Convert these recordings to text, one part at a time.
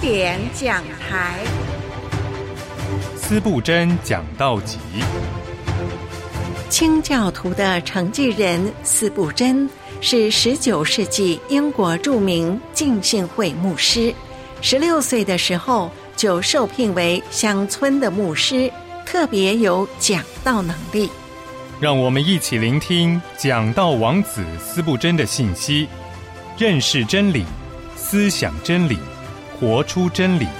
典讲台， 司布真讲道集。 清教徒的承继人司布真是19世纪英国著名浸信会牧师，16岁的时候就受聘为乡村的牧师，特别有讲道能力。 让我们一起聆听讲道王子司布真的信息，认识真理，思想真理，活出真理。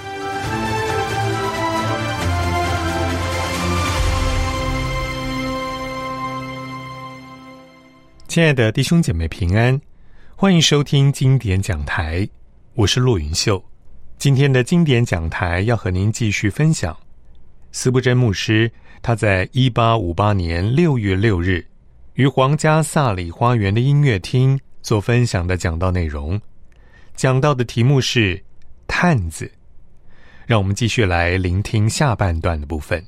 亲爱的弟兄姐妹平安，欢迎收听经典讲台，我是骆云秀。今天的经典讲台要和您继续分享司布真牧师他在1858年6月6日于皇家萨里花园的音乐厅所分享的讲道内容。讲道的题目是探子，让我们继续来聆听下半段的部分。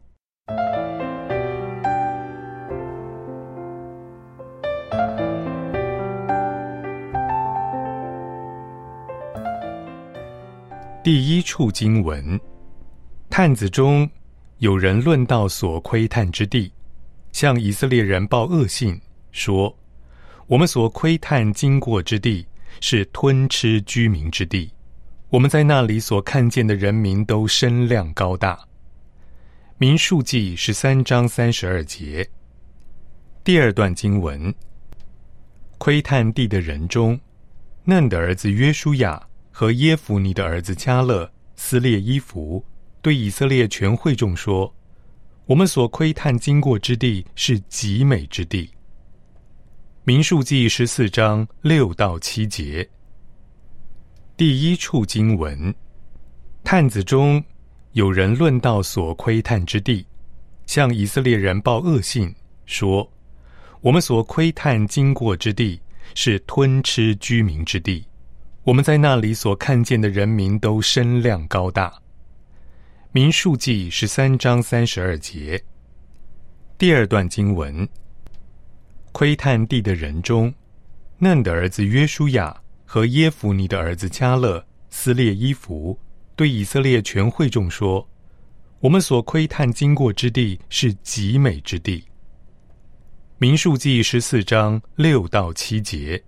第一处经文，探子中有人论到所窥探之地，向以色列人报恶信，说：我们所窥探经过之地是吞吃居民之地，我们在那里所看见的人民都身量高大。民数记13章32节。第二段经文，窥探地的人中，嫩的儿子约书亚和耶孚尼的儿子迦勒撕裂衣服，对以色列全会众说：我们所窥探经过之地是极美之地。民数记14章6到7节。第一处经文，探子中有人论到所窥探之地，向以色列人报恶信，说：我们所窥探经过之地是吞吃居民之地，我们在那里所看见的人民都身量高大。民数记13章32节。第二段经文，窥探地的人中，嫩的儿子约书亚和耶孚尼的儿子迦勒撕裂衣服，对以色列全会众说：我们所窥探经过之地是极美之地。民数记14章6到7节。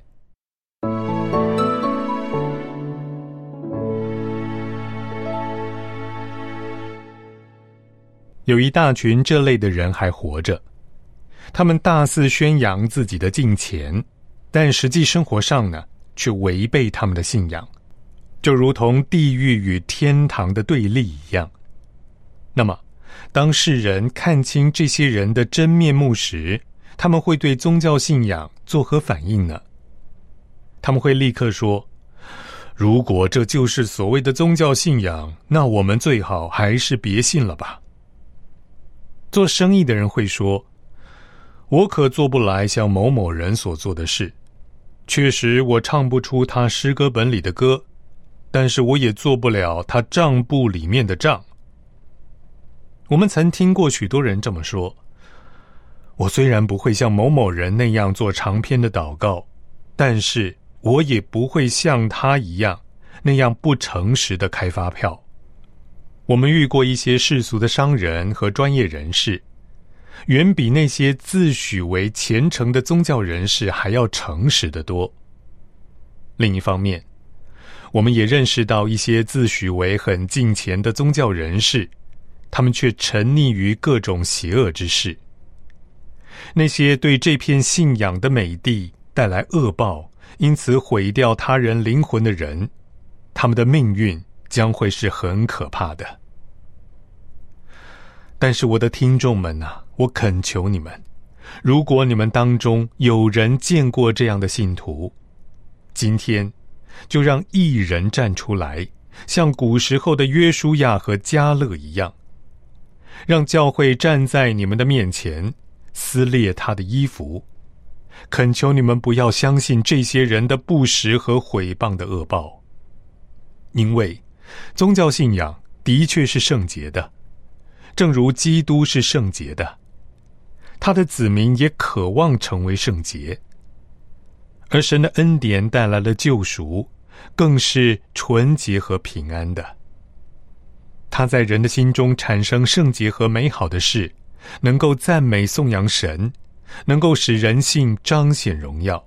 有一大群这类的人还活着，他们大肆宣扬自己的敬虔，但实际生活上呢，却违背他们的信仰，就如同地狱与天堂的对立一样。那么，当世人看清这些人的真面目时，他们会对宗教信仰作何反应呢？他们会立刻说：如果这就是所谓的宗教信仰，那我们最好还是别信了吧。做生意的人会说：我可做不来像某某人所做的事，确实我唱不出他诗歌本里的歌，但是我也做不了他账簿里面的账。我们曾听过许多人这么说：我虽然不会像某某人那样做长篇的祷告，但是我也不会像他一样那样不诚实的开发票。我们遇过一些世俗的商人和专业人士，远比那些自诩为虔诚的宗教人士还要诚实得多。另一方面，我们也认识到一些自诩为很敬虔的宗教人士，他们却沉溺于各种邪恶之事。那些对这片信仰的美地带来恶报，因此毁掉他人灵魂的人，他们的命运将会是很可怕的。但是我的听众们啊，我恳求你们，如果你们当中有人见过这样的信徒，今天就让一人站出来，像古时候的约书亚和迦勒一样，让教会站在你们的面前，撕裂他的衣服，恳求你们不要相信这些人的不实和毁谤的恶报。因为宗教信仰的确是圣洁的，正如基督是圣洁的，他的子民也渴望成为圣洁。而神的恩典带来了救赎， 更是纯洁和平安的。它在人的心中产生圣洁和美好的事，能够赞美颂扬神，能够使人性彰显荣耀。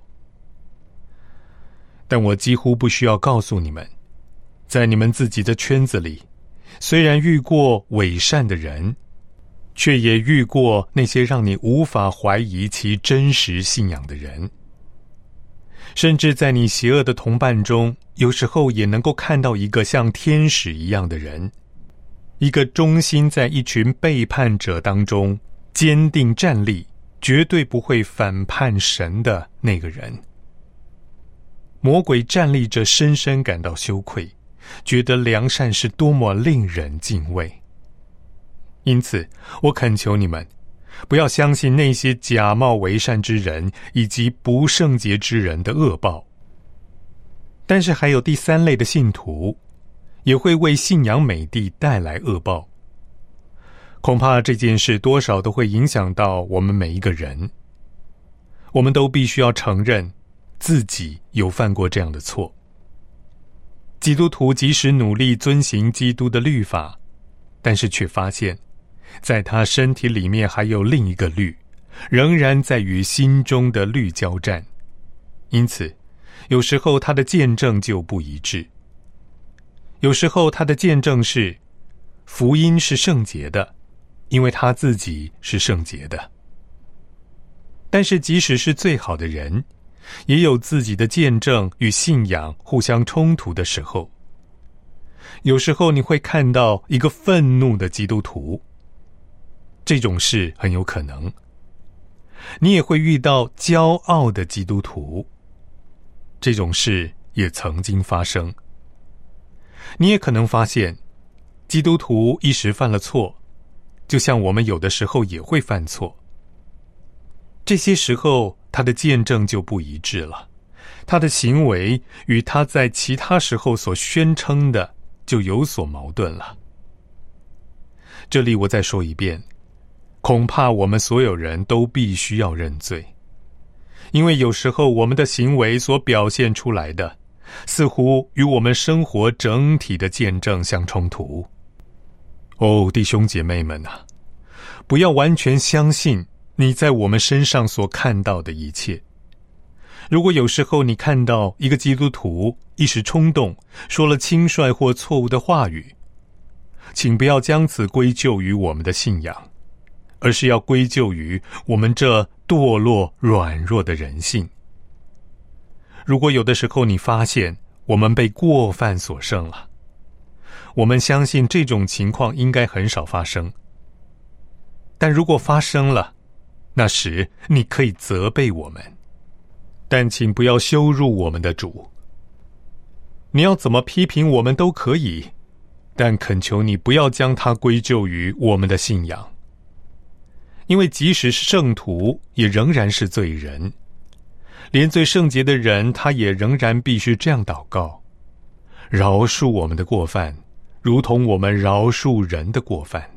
但我几乎不需要告诉你们，在你们自己的圈子里，虽然遇过伪善的人，却也遇过那些让你无法怀疑其真实信仰的人。甚至在你邪恶的同伴中，有时候也能够看到一个像天使一样的人，一个忠心在一群背叛者当中坚定站立，绝对不会反叛神的那个人。魔鬼站立着，深深感到羞愧，觉得良善是多么令人敬畏。因此，我恳求你们，不要相信那些假冒为善之人以及不圣洁之人的恶报。但是还有第三类的信徒，也会为信仰美帝带来恶报。恐怕这件事多少都会影响到我们每一个人。我们都必须要承认自己有犯过这样的错。基督徒即使努力遵行基督的律法，但是却发现在他身体里面还有另一个律，仍然在与心中的律交战。因此有时候他的见证就不一致。有时候他的见证是福音是圣洁的，因为他自己是圣洁的。但是即使是最好的人，也有自己的见证与信仰互相冲突的时候。有时候你会看到一个愤怒的基督徒，这种事很有可能。你也会遇到骄傲的基督徒，这种事也曾经发生。你也可能发现，基督徒一时犯了错，就像我们有的时候也会犯错。这些时候他的见证就不一致了，他的行为与他在其他时候所宣称的就有所矛盾了。这里我再说一遍，恐怕我们所有人都必须要认罪，因为有时候我们的行为所表现出来的，似乎与我们生活整体的见证相冲突。哦，弟兄姐妹们啊，不要完全相信你在我们身上所看到的一切。如果有时候你看到一个基督徒一时冲动，说了轻率或错误的话语，请不要将此归咎于我们的信仰，而是要归咎于我们这堕落软弱的人性。如果有的时候你发现我们被过犯所胜了，我们相信这种情况应该很少发生。但如果发生了，那时你可以责备我们，但请不要羞辱我们的主。你要怎么批评我们都可以，但恳求你不要将它归咎于我们的信仰。因为即使是圣徒，也仍然是罪人。连最圣洁的人，他也仍然必须这样祷告：饶恕我们的过犯，如同我们饶恕人的过犯。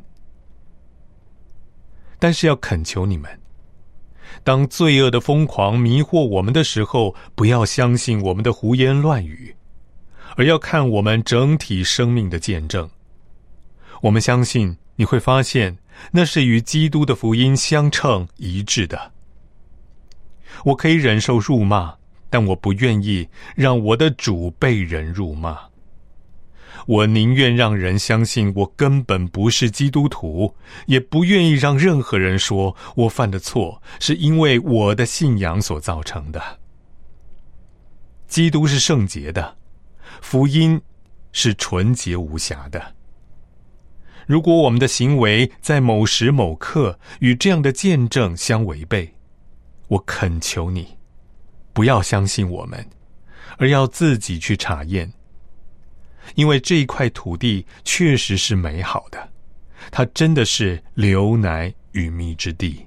但是要恳求你们，当罪恶的疯狂迷惑我们的时候，不要相信我们的胡言乱语，而要看我们整体生命的见证。我们相信你会发现，那是与基督的福音相称一致的。我可以忍受辱骂，但我不愿意让我的主被人辱骂。我宁愿让人相信我根本不是基督徒，也不愿意让任何人说我犯的错是因为我的信仰所造成的。基督是圣洁的，福音是纯洁无瑕的。如果我们的行为在某时某刻与这样的见证相违背，我恳求你，不要相信我们，而要自己去查验。因为这一块土地确实是美好的，它真的是流奶与蜜之地。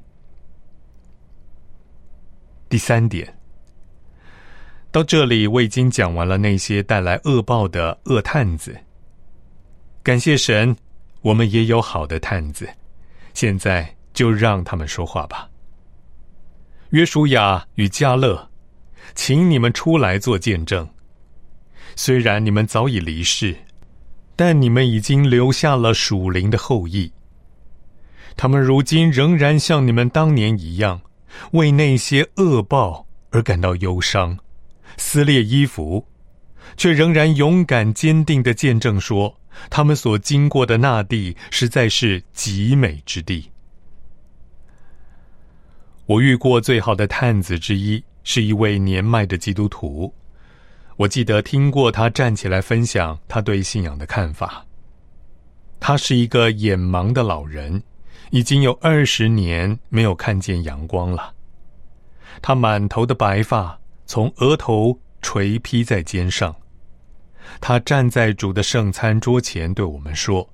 第三点，到这里我已经讲完了那些带来恶报的恶探子。感谢神，我们也有好的探子，现在就让他们说话吧。约书亚与迦勒，请你们出来做见证。 虽然你们早已离世，但你们已经留下了属灵的后裔。他们如今仍然像你们当年一样，为那些恶报而感到忧伤，撕裂衣服，却仍然勇敢坚定地见证说，他们所经过的那地实在是极美之地。我遇过最好的探子之一，是一位年迈的基督徒。我记得听过他站起来分享他对信仰的看法。他是一个眼盲的老人，已经有20年没有看见阳光了。他满头的白发从额头垂披在肩上。他站在主的圣餐桌前对我们说，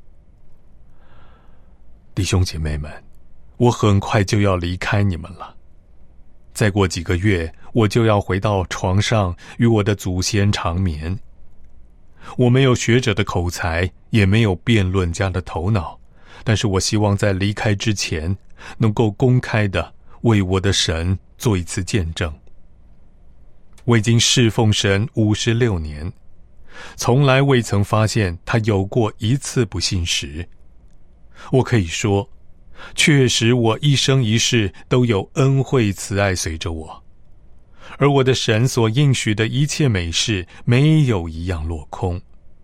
弟兄姐妹们，我很快就要离开你们了。再过几个月，我就要回到床上与我的祖先长眠。我没有学者的口才，也没有辩论家的头脑，但是我希望在离开之前，能够公开的为我的神做一次见证。我已经侍奉神56年，从来未曾发现他有过一次不信时。我可以说，确实我一生一世都有恩惠慈爱随着我，而我的神所应许的一切美事，没有一样落空。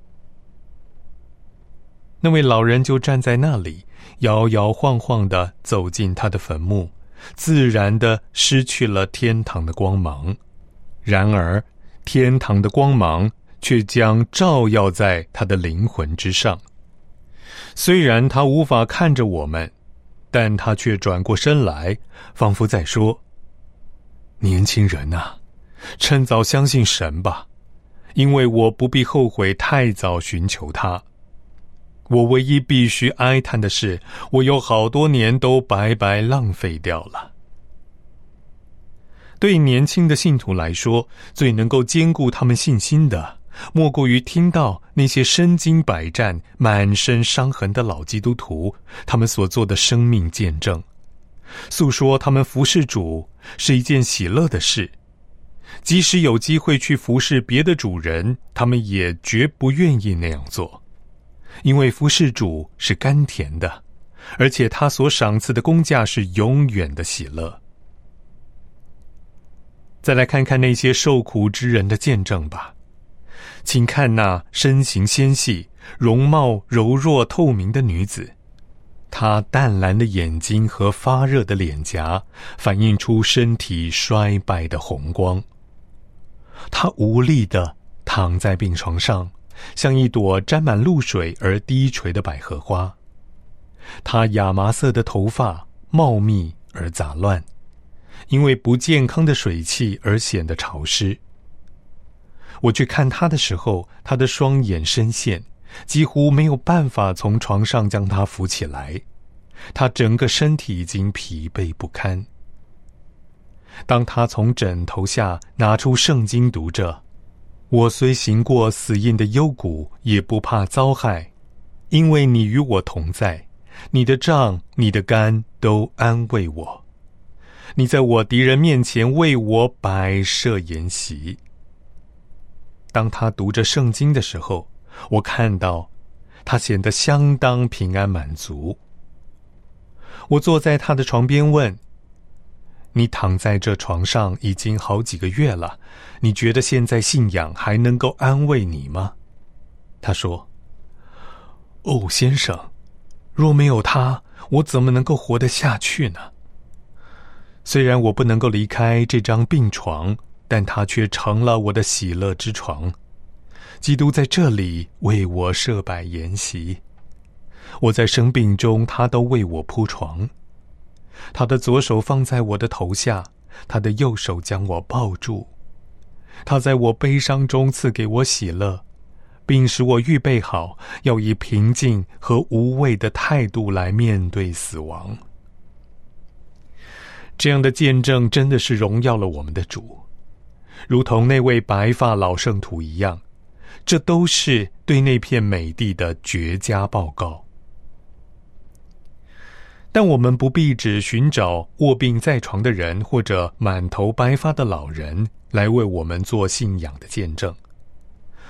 那位老人就站在那里，摇摇晃晃地走进他的坟墓，自然地失去了天堂的光芒。然而天堂的光芒却将照耀在他的灵魂之上。虽然他无法看着我们，但他却转过身来，仿佛在说，年轻人啊，趁早相信神吧，因为我不必后悔太早寻求他。我唯一必须哀叹的是，我有好多年都白白浪费掉了。对年轻的信徒来说，最能够兼顾他们信心的，莫过于听到那些身经百战、满身伤痕的老基督徒，他们所做的生命见证，诉说他们服侍主是一件喜乐的事。即使有机会去服侍别的主人，他们也绝不愿意那样做，因为服侍主是甘甜的，而且他所赏赐的工价是永远的喜乐。再来看看那些受苦之人的见证吧。请看那身形纤细、容貌柔弱透明的女子，她淡蓝的眼睛和发热的脸颊反映出身体衰败的红光。她无力地躺在病床上，像一朵沾满露水而低垂的百合花。她亚麻色的头发茂密而杂乱，因为不健康的水汽而显得潮湿。我去看他的时候，他的双眼深陷，几乎没有办法从床上将他扶起来，他整个身体已经疲惫不堪。当他从枕头下拿出圣经读着，我虽行过死荫的幽谷，也不怕遭害，因为你与我同在，你的杖你的竿都安慰我，你在我敌人面前为我摆设筵席。当他读着圣经的时候，我看到他显得相当平安满足。我坐在他的床边问，你躺在这床上已经好几个月了，你觉得现在信仰还能够安慰你吗？他说，哦，先生，若没有他，我怎么能够活得下去呢？虽然我不能够离开这张病床，但它却成了我的喜乐之床。基督在这里为我设摆筵席，我在生病中，他都为我铺床。他的左手放在我的头下，他的右手将我抱住。他在我悲伤中赐给我喜乐，并使我预备好，要以平静和无畏的态度来面对死亡。这样的见证真的是荣耀了我们的主，如同那位白发老圣徒一样，这都是对那片美地的绝佳报告。但我们不必只寻找卧病在床的人或者满头白发的老人来为我们做信仰的见证。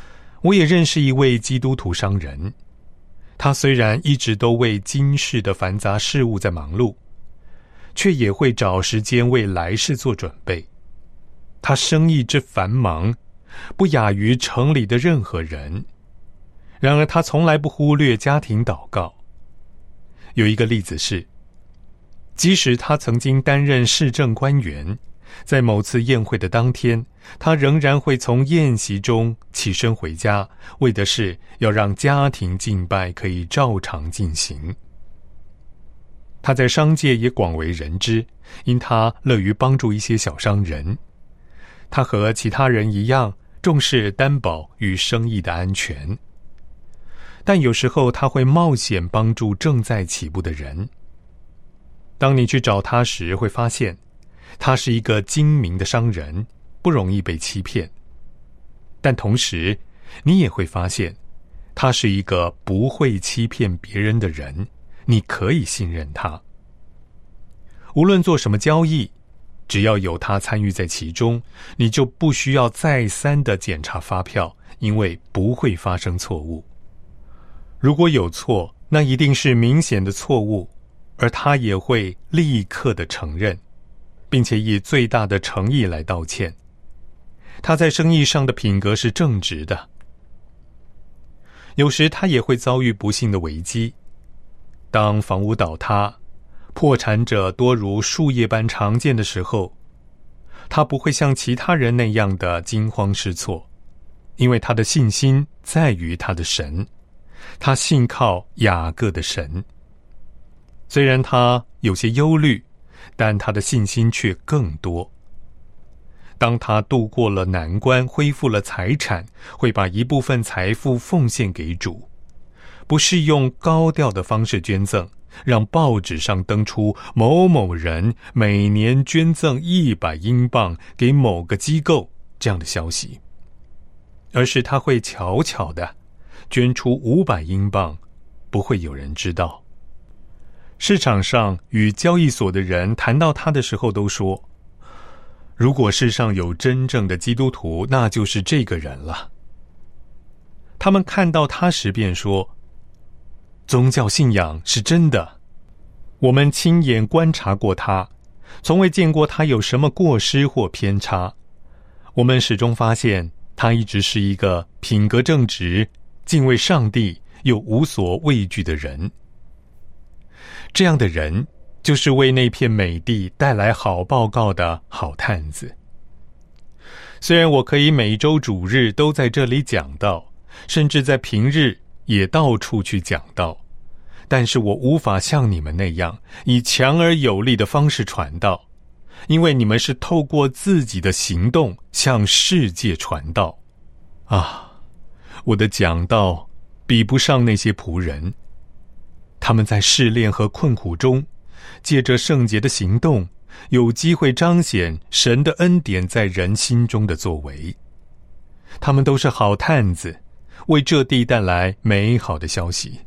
我也认识一位基督徒商人，他虽然一直都为今世的繁杂事物在忙碌，却也会找时间为来世做准备。他生意之繁忙，不亚于城里的任何人。然而他从来不忽略家庭祷告。有一个例子是，即使他曾经担任市政官员，在某次宴会的当天，他仍然会从宴席中起身回家，为的是要让家庭敬拜可以照常进行。他在商界也广为人知，因他乐于帮助一些小商人。他和其他人一样，重视担保与生意的安全。但有时候他会冒险帮助正在起步的人。当你去找他时，会发现他是一个精明的商人，不容易被欺骗。但同时，你也会发现他是一个不会欺骗别人的人，你可以信任他。无论做什么交易，只要有他参与在其中，你就不需要再三的检查发票，因为不会发生错误。如果有错，那一定是明显的错误，而他也会立刻的承认，并且以最大的诚意来道歉。他在生意上的品格是正直的。有时他也会遭遇不幸的危机，当房屋倒塌，破产者多如树叶般常见的时候，他不会像其他人那样的惊慌失措，因为他的信心在于他的神，他信靠雅各的神。虽然他有些忧虑，但他的信心却更多。当他度过了难关，恢复了财产，会把一部分财富奉献给主，不是用高调的方式捐赠，让报纸上登出某某人每年捐赠100英镑给某个机构这样的消息，而是他会悄悄的捐出500英镑，不会有人知道。市场上与交易所的人谈到他的时候都说，如果世上有真正的基督徒，那就是这个人了。他们看到他时便说，宗教信仰是真的，我们亲眼观察过他，从未见过他有什么过失或偏差。我们始终发现他一直是一个品格正直、敬畏上帝又无所畏惧的人。这样的人就是为那片美地带来好报告的好探子。虽然我可以每周主日都在这里讲道，甚至在平日也到处去讲道，但是我无法像你们那样以强而有力的方式传道，因为你们是透过自己的行动向世界传道。我的讲道比不上那些仆人，他们在试炼和困苦中，借着圣洁的行动，有机会彰显神的恩典在人心中的作为。他们都是好探子，为这地带来美好的消息。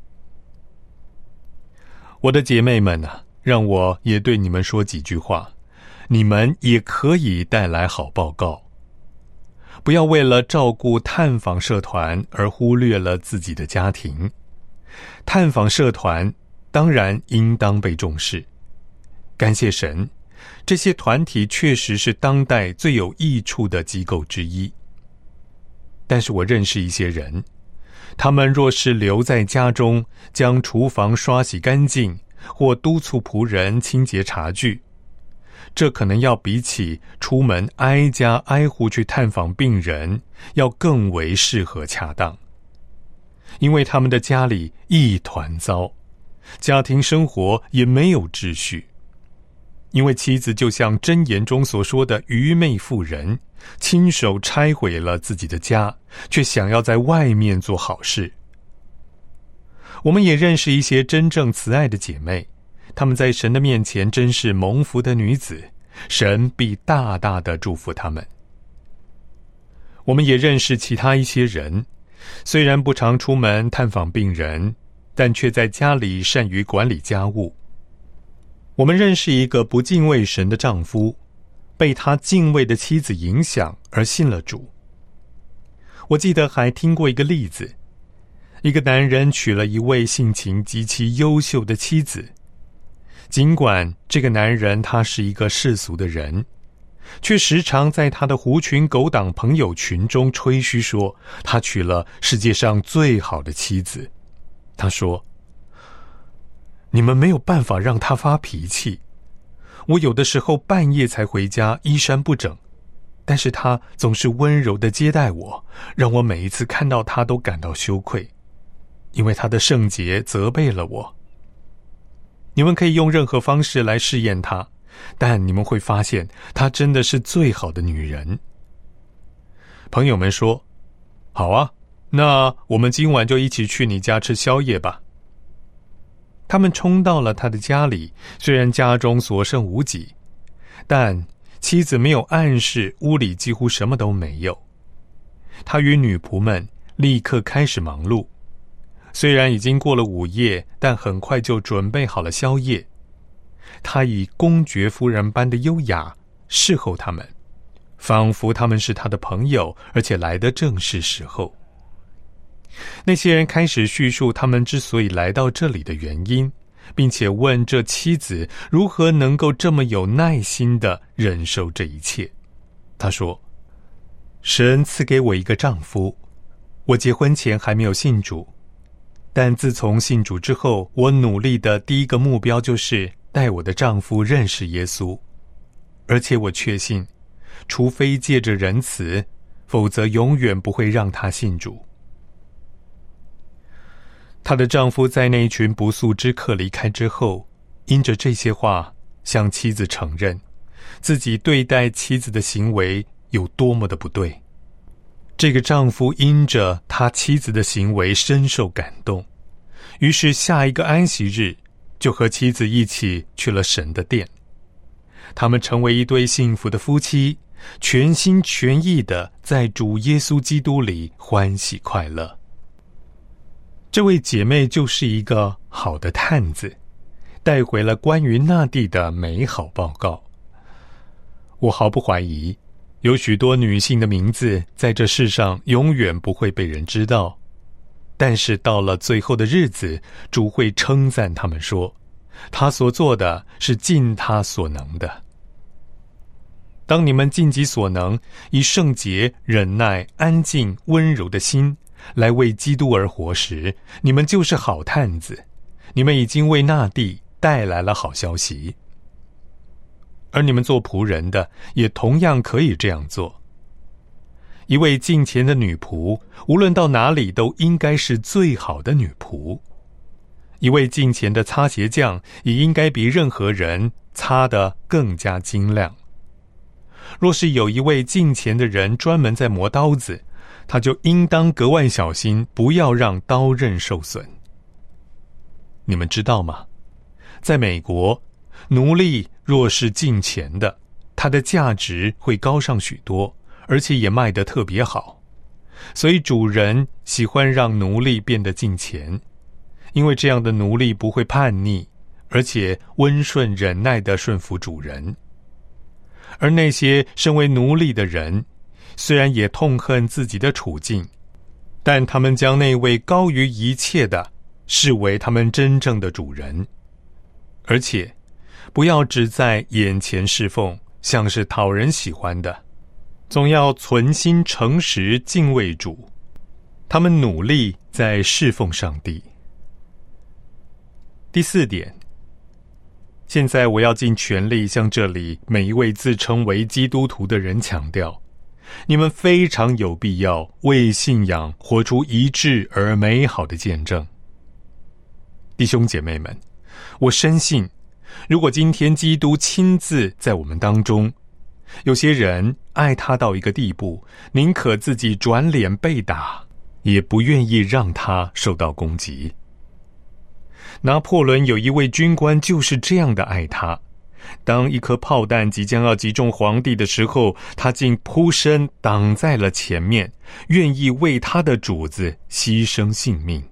我的姐妹们啊，让我也对你们说几句话，你们也可以带来好报告。不要为了照顾探访社团而忽略了自己的家庭。探访社团当然应当被重视，感谢神，这些团体确实是当代最有益处的机构之一。但是我认识一些人，他们若是留在家中，将厨房刷洗干净，或督促仆人清洁茶具，这可能要比起出门挨家挨户去探访病人要更为适合恰当。因为他们的家里一团糟，家庭生活也没有秩序。因为妻子就像箴言中所说的愚昧妇人，亲手拆毁了自己的家，却想要在外面做好事。我们也认识一些真正慈爱的姐妹，她们在神的面前真是蒙福的女子，神必大大的祝福她们。我们也认识其他一些人，虽然不常出门探访病人，但却在家里善于管理家务。我们认识一个不敬畏神的丈夫，被他敬畏的妻子影响而信了主。 我记得还听过一个例子，一个男人娶了一位性情极其优秀的妻子，尽管这个男人他是一个世俗的人，却时常在他的狐群狗党朋友群中吹嘘说他娶了世界上最好的妻子。他说，你们没有办法让他发脾气，我有的时候半夜才回家，衣衫不整，但是他总是温柔地接待我，让我每一次看到他都感到羞愧，因为他的圣洁责备了我。你们可以用任何方式来试验他，但你们会发现她真的是最好的女人。朋友们说，好啊，那我们今晚就一起去你家吃宵夜吧。他们冲到了他的家里，虽然家中所剩无几，但妻子没有暗示屋里几乎什么都没有。他与女仆们立刻开始忙碌，虽然已经过了午夜，但很快就准备好了宵夜。他以公爵夫人般的优雅侍候他们，仿佛他们是他的朋友，而且来得正是时候。那些人开始叙述他们之所以来到这里的原因，并且问这妻子如何能够这么有耐心地忍受这一切。他说，神赐给我一个丈夫，我结婚前还没有信主，但自从信主之后，我努力的第一个目标就是带我的丈夫认识耶稣，而且我确信，除非借着仁慈，否则永远不会让他信主。她的丈夫在那一群不速之客离开之后，因着这些话向妻子承认自己对待妻子的行为有多么的不对。这个丈夫因着他妻子的行为深受感动，于是下一个安息日就和妻子一起去了神的殿。他们成为一对幸福的夫妻，全心全意地在主耶稣基督里欢喜快乐。这位姐妹就是一个好的探子，带回了关于那地的美好报告。我毫不怀疑，有许多女性的名字在这世上永远不会被人知道，但是到了最后的日子，主会称赞他们说，他所做的是尽他所能的。当你们尽己所能，以圣洁、忍耐、安静、温柔的心来为基督而活时，你们就是好探子，你们已经为那地带来了好消息。而你们做仆人的也同样可以这样做。一位敬虔的女仆，无论到哪里都应该是最好的女仆。一位敬虔的擦鞋匠也应该比任何人擦得更加精亮。若是有一位敬虔的人专门在磨刀子，他就应当格外小心，不要让刀刃受损。你们知道吗？在美国，奴隶若是敬虔的，它的价值会高上许多，而且也卖得特别好。所以主人喜欢让奴隶变得敬虔，因为这样的奴隶不会叛逆，而且温顺忍耐地顺服主人。而那些身为奴隶的人，虽然也痛恨自己的处境，但他们将那位高于一切的视为他们真正的主人。而且不要只在眼前侍奉，像是讨人喜欢的，总要存心诚实敬畏主。他们努力在侍奉上帝。第4点，现在我要尽全力向这里每一位自称为基督徒的人强调，你们非常有必要为信仰活出一致而美好的见证。弟兄姐妹们，我深信，如果今天基督亲自在我们当中，有些人爱他到一个地步，宁可自己转脸被打，也不愿意让他受到攻击。拿破仑有一位军官就是这样的爱他，当一颗炮弹即将要击中皇帝的时候，他竟扑身挡在了前面，愿意为他的主子牺牲性命。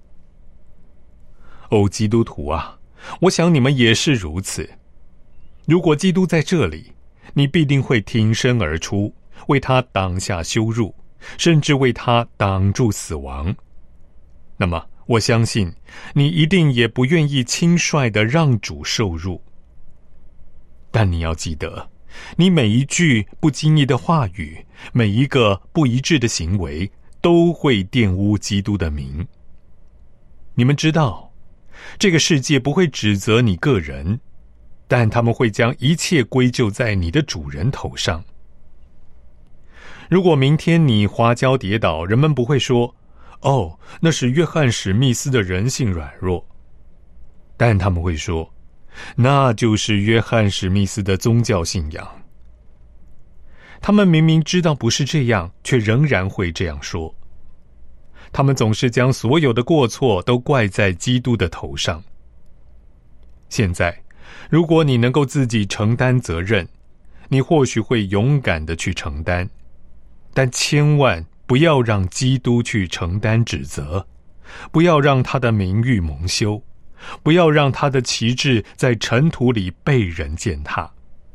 基督徒啊，我想你们也是如此。如果基督在这里，你必定会挺身而出，为他挡下羞辱， 甚至为他挡住死亡，那么我相信你一定也不愿意轻率地让主受辱。但你要记得，你每一句不经意的话语，每一个不一致的行为，都会玷污基督的名。你们知道，这个世界不会指责你个人，但他们会将一切归咎在你的主人头上。如果明天你滑跤跌倒，人们不会说，哦，那是约翰史密斯的人性软弱，但他们会说，那就是约翰史密斯的宗教信仰。他们明明知道不是这样，却仍然会这样说。他们总是将所有的过错都怪在基督的头上。现在，如果你能够自己承担责任，你或许会勇敢地去承担，但千万不要让基督去承担指责，不要让他的名誉蒙羞，不要让他的旗帜在尘土里被人践踏。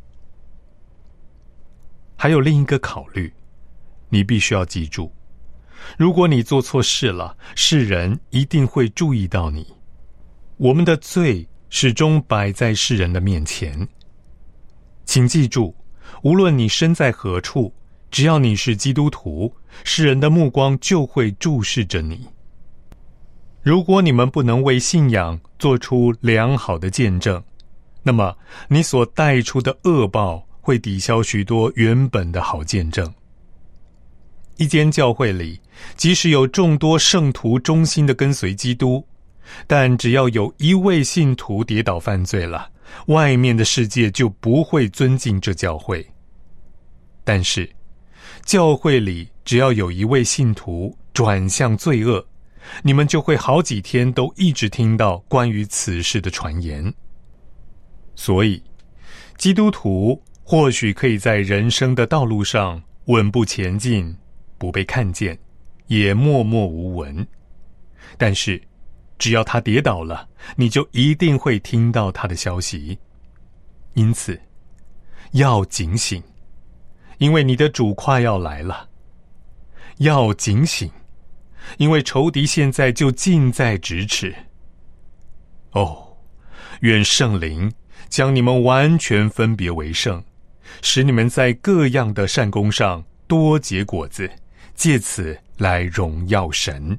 还有另一个考虑，你必须要记住，如果你做错事了，世人一定会注意到你。我们的罪始终摆在世人的面前。请记住，无论你身在何处，只要你是基督徒，世人的目光就会注视着你。如果你们不能为信仰做出良好的见证，那么你所带出的恶报会抵消许多原本的好见证。一间教会里，即使有众多圣徒忠心地跟随基督，但只要有一位信徒跌倒犯罪了，外面的世界就不会尊敬这教会。但是教会里只要有一位信徒转向罪恶，你们就会好几天都一直听到关于此事的传言。所以基督徒或许可以在人生的道路上稳步前进，不被看见，也默默无闻。但是只要他跌倒了，你就一定会听到他的消息。因此要警醒，因为你的主快要来了。要警醒，因为仇敌现在就近在咫尺。哦，愿圣灵将你们完全分别为圣，使你们在各样的善功上多结果子，借此来荣耀神。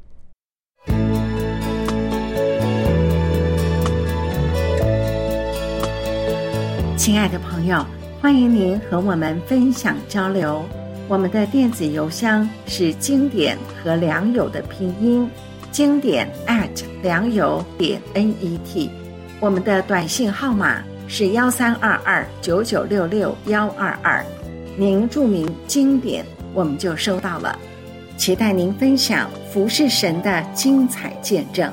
亲爱的朋友，欢迎您和我们分享交流。我们的电子邮箱是经典和良友的拼音，经典良友.net。我们的短信号码是132299662122，您注明经典，我们就收到了。期待您分享服侍神的精彩见证。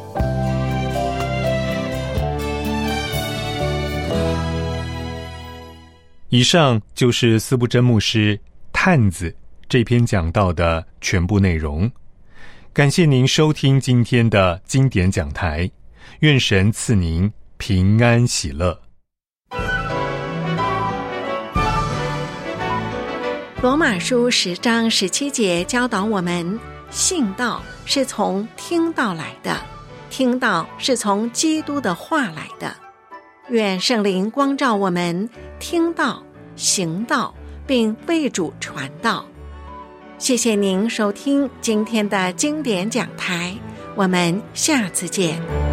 以上就是司布真牧师探子这篇讲道的全部内容。感谢您收听今天的经典讲台，愿神赐您平安喜乐。 罗马书10章17节教导我们，信道是从听道来的，听道是从基督的话来的。愿圣灵光照我们，听道、行道，并为主传道。谢谢您收听今天的经典讲台，我们下次见。